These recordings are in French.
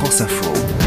France Info.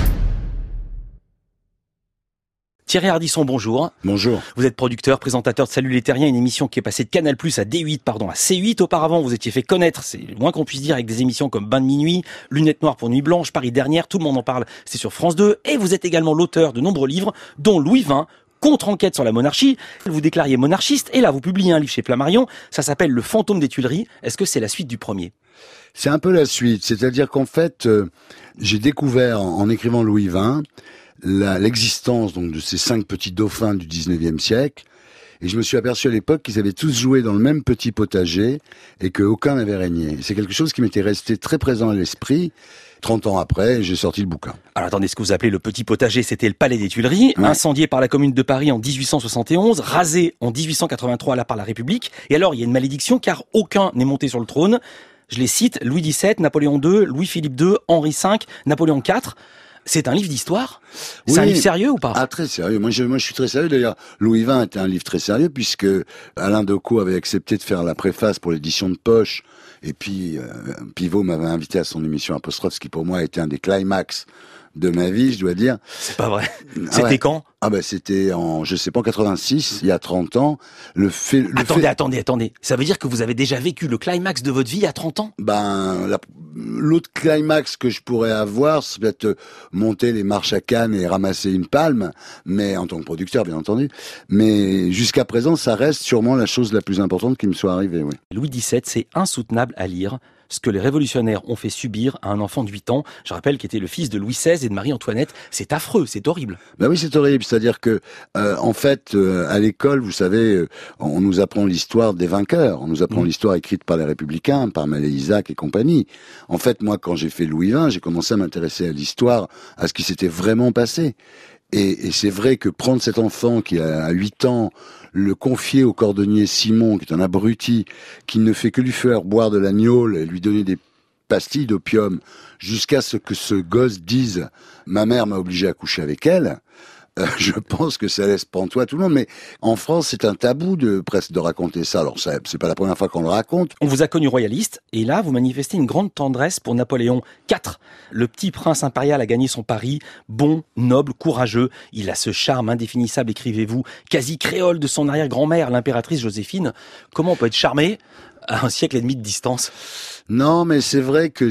Thierry Ardisson, bonjour. Bonjour. Vous êtes producteur, présentateur de Salut les Terriens, une émission qui est passée de Canal+ à à C8. Auparavant, vous étiez fait connaître, c'est le moins qu'on puisse dire, avec des émissions comme Bain de minuit, Lunettes noires pour Nuit blanche, Paris dernière, tout le monde en parle, c'est sur France 2. Et vous êtes également l'auteur de nombreux livres, dont Louis XX, contre-enquête sur la monarchie. Vous déclariez monarchiste, et là, vous publiez un livre chez Flammarion, ça s'appelle Le fantôme des Tuileries. Est-ce que c'est la suite du premier ? C'est un peu la suite, c'est-à-dire qu'en fait, j'ai découvert en écrivant Louis XX l'existence donc de ces 5 petits dauphins du 19e siècle, et je me suis aperçu à l'époque qu'ils avaient tous joué dans le même petit potager et qu'aucun n'avait régné. C'est quelque chose qui m'était resté très présent à l'esprit. 30 ans après, j'ai sorti le bouquin. Alors attendez, ce que vous appelez le petit potager, c'était le palais des Tuileries, ouais. Incendié par la Commune de Paris en 1871, rasé en 1883 là par la République. Et alors, il y a une malédiction car aucun n'est monté sur le trône. Je les cite, Louis XVII, Napoléon II, Louis-Philippe II, Henri V, Napoléon IV. C'est un livre d'histoire ? Oui. C'est un livre sérieux ou pas ? Ah, très sérieux. Moi, je suis très sérieux. D'ailleurs, Louis XX était un livre très sérieux puisque Alain Decaux avait accepté de faire la préface pour l'édition de poche. Et puis, Pivot m'avait invité à son émission Apostrophe, ce qui pour moi a été un des climax de ma vie, je dois dire. C'est pas vrai. C'était quand ? C'était en 86, il y a 30 ans. Attendez. Ça veut dire que vous avez déjà vécu le climax de votre vie à 30 ans ? L'autre climax que je pourrais avoir, c'est peut-être monter les marches à Cannes et ramasser une palme, mais en tant que producteur, bien entendu. Mais jusqu'à présent, ça reste sûrement la chose la plus importante qui me soit arrivée, oui. Louis XVII, c'est insoutenable à lire. Ce que les révolutionnaires ont fait subir à un enfant de 8 ans, je rappelle qu'il était le fils de Louis XVI et de Marie-Antoinette, c'est affreux, c'est horrible. Ben oui, c'est horrible, c'est-à-dire que en fait, à l'école, vous savez, on nous apprend l'histoire des vainqueurs, on nous apprend l'histoire écrite par les Républicains, par Mallet Isaac et compagnie. En fait, moi, quand j'ai fait Louis XX, j'ai commencé à m'intéresser à l'histoire, à ce qui s'était vraiment passé. Et c'est vrai que prendre cet enfant qui a 8 ans, le confier au cordonnier Simon, qui est un abruti, qui ne fait que lui faire boire de l'agneau et lui donner des pastilles d'opium, jusqu'à ce que ce gosse dise « ma mère m'a obligé à coucher avec elle », je pense que ça laisse pantois tout le monde. Mais en France, c'est un tabou presque de raconter ça. Alors, c'est pas la première fois qu'on le raconte. On vous a connu royaliste, et là, vous manifestez une grande tendresse pour Napoléon IV. Le petit prince impérial a gagné son pari, bon, noble, courageux. Il a ce charme indéfinissable, écrivez-vous, quasi créole de son arrière-grand-mère, l'impératrice Joséphine. Comment on peut être charmé à un siècle et demi de distance ? Non, mais c'est vrai que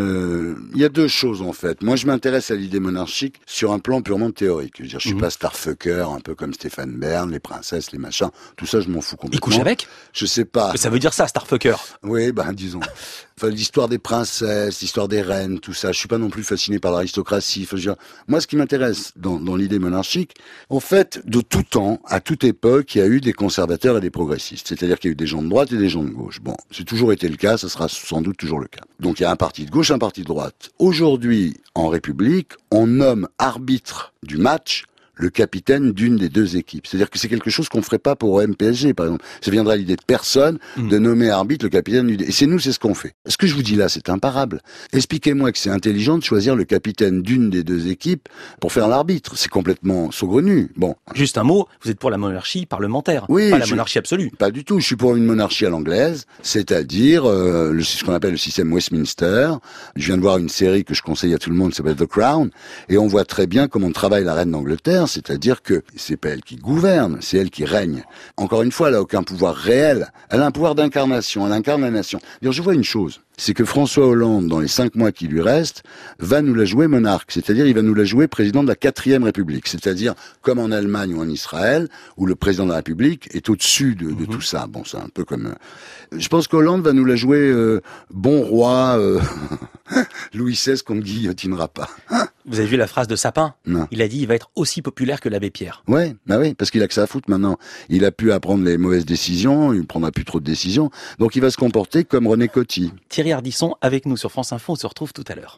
il y a 2 choses, en fait. Moi, je m'intéresse à l'idée monarchique sur un plan purement théorique. Je veux dire, je suis pas starfucker, un peu comme Stéphane Bern, les princesses, les machins. Tout ça, je m'en fous complètement. Il couche avec ? Je sais pas. Ça veut dire ça, starfucker. Oui, disons. Enfin, l'histoire des princesses, l'histoire des reines, tout ça. Je suis pas non plus fasciné par l'aristocratie. Enfin, je veux dire, moi, ce qui m'intéresse dans l'idée monarchique, en fait, de tout temps, à toute époque, il y a eu des conservateurs et des progressistes. C'est-à-dire qu'il y a eu des gens de droite et des gens de gauche. Bon, c'est toujours été le cas, ça sera sans doute toujours le cas. Donc, il y a un parti de gauche, un parti de droite. Aujourd'hui, en République, on nomme arbitre du match le capitaine d'une des 2 équipes. C'est-à-dire que c'est quelque chose qu'on ferait pas pour MPSG, par exemple. Ça viendrait à l'idée de personne de nommer arbitre le capitaine d'une... Et c'est ce qu'on fait. Ce que je vous dis là, c'est imparable. Expliquez-moi que c'est intelligent de choisir le capitaine d'une des 2 équipes pour faire l'arbitre. C'est complètement saugrenu. Bon. Juste un mot, vous êtes pour la monarchie parlementaire, oui, pas la monarchie absolue. Pas du tout. Je suis pour une monarchie à l'anglaise, c'est-à-dire ce qu'on appelle le système Westminster. Je viens de voir une série que je conseille à tout le monde, qui s'appelle The Crown, et on voit très bien comment travaille la reine d'Angleterre. C'est-à-dire que c'est pas elle qui gouverne, c'est elle qui règne. Encore une fois, elle a aucun pouvoir réel. Elle a un pouvoir d'incarnation, elle incarne la nation. D'ailleurs, je vois une chose, c'est que François Hollande, dans les 5 mois qui lui restent, va nous la jouer monarque. C'est-à-dire, il va nous la jouer président de la 4e République. C'est-à-dire, comme en Allemagne ou en Israël, où le président de la République est au-dessus de tout ça. Bon, c'est un peu comme... Je pense qu'Hollande va nous la jouer bon roi, Louis XVI qu'on ne guillotinera pas. Vous avez vu la phrase de Sapin ? Non. Il a dit, il va être aussi populaire que l'abbé Pierre. Ouais, oui, parce qu'il a que ça à foutre maintenant. Il a pu apprendre les mauvaises décisions, il ne prendra plus trop de décisions, donc il va se comporter comme René Coty. Thierry Ardisson avec nous sur France Info, on se retrouve tout à l'heure.